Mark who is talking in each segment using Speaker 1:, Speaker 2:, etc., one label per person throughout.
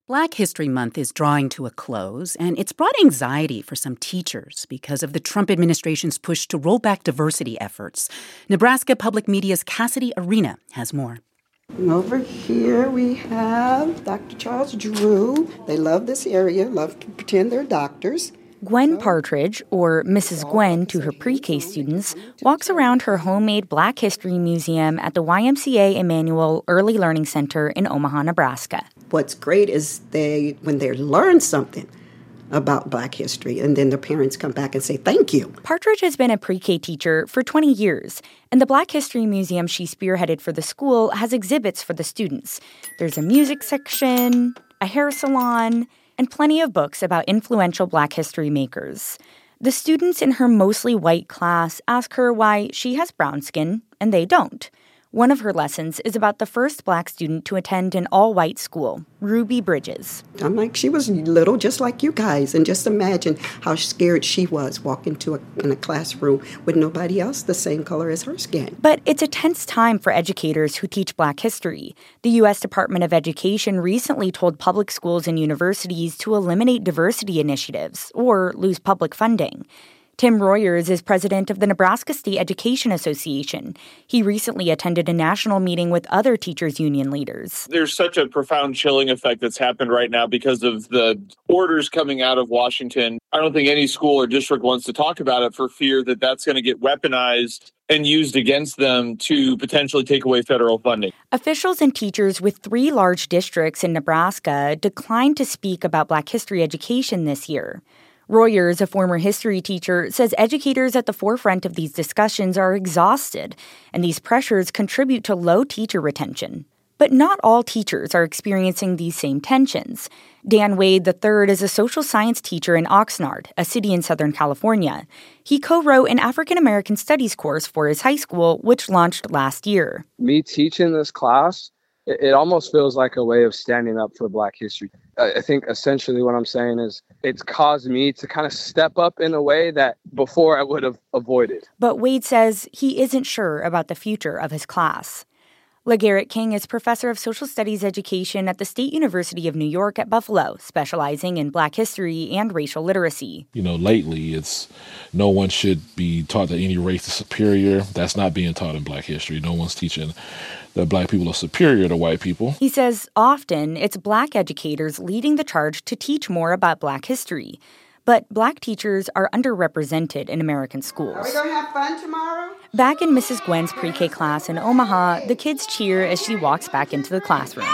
Speaker 1: Black History Month is drawing to a close, and it's brought anxiety for some teachers because of the Trump administration's push to roll back diversity efforts. Nebraska Public Media's Cassidy Arena has more.
Speaker 2: Over here we have Dr. Charles Drew. They love this area, love to pretend they're doctors.
Speaker 3: Gwen Partridge, or Mrs. Gwen to her pre-K students, walks around her homemade Black History Museum at the YMCA Emmanuel Early Learning Center in Omaha, Nebraska.
Speaker 2: What's great is when they learn something about Black history, and then their parents come back and say, thank you.
Speaker 3: Partridge has been a pre-K teacher for 20 years, and the Black History Museum she spearheaded for the school has exhibits for the students. There's a music section, a hair salon, and plenty of books about influential Black history makers. The students in her mostly white class ask her why she has brown skin and they don't. One of her lessons is about the first Black student to attend an all-white school, Ruby Bridges.
Speaker 2: I'm like, she was little, just like you guys, and just imagine how scared she was walking in a classroom with nobody else the same color as her skin.
Speaker 3: But it's a tense time for educators who teach Black history. The U.S. Department of Education recently told public schools and universities to eliminate diversity initiatives or lose public funding. Tim Royers is president of the Nebraska State Education Association. He recently attended a national meeting with other teachers' union leaders.
Speaker 4: There's such a profound chilling effect that's happened right now because of the orders coming out of Washington. I don't think any school or district wants to talk about it for fear that that's going to get weaponized and used against them to potentially take away federal funding.
Speaker 3: Officials and teachers with 3 large districts in Nebraska declined to speak about Black history education this year. Royers, a former history teacher, says educators at the forefront of these discussions are exhausted, and these pressures contribute to low teacher retention. But not all teachers are experiencing these same tensions. Dan Wade III is a social science teacher in Oxnard, a city in Southern California. He co-wrote an African American Studies course for his high school, which launched last year.
Speaker 5: Me teaching this class, it almost feels like a way of standing up for Black history. I think essentially what I'm saying is it's caused me to kind of step up in a way that before I would have avoided.
Speaker 3: But Wade says he isn't sure about the future of his class. LeGarrette King is professor of social studies education at the State University of New York at Buffalo, specializing in Black history and racial literacy.
Speaker 6: Lately, no one should be taught that any race is superior. That's not being taught in Black history. No one's teaching that Black people are superior to white people.
Speaker 3: He says often it's Black educators leading the charge to teach more about Black history. But Black teachers are underrepresented in American schools.
Speaker 2: Are we going to have fun tomorrow?
Speaker 3: Back in Mrs. Gwen's pre-K class in Omaha, the kids cheer as she walks back into the classroom.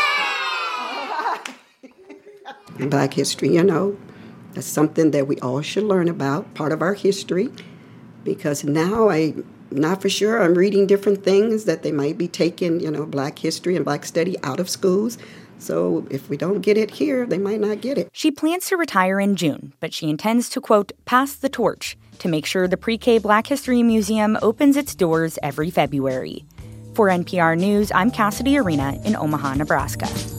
Speaker 2: Black history, that's something that we all should learn about, part of our history, because now I'm not for sure. I'm reading different things that they might be taking, Black history and Black study out of schools. So if we don't get it here, they might not get it.
Speaker 3: She plans to retire in June, but she intends to, quote, pass the torch to make sure the pre-K Black History Museum opens its doors every February. For NPR News, I'm Cassidy Arena in Omaha, Nebraska.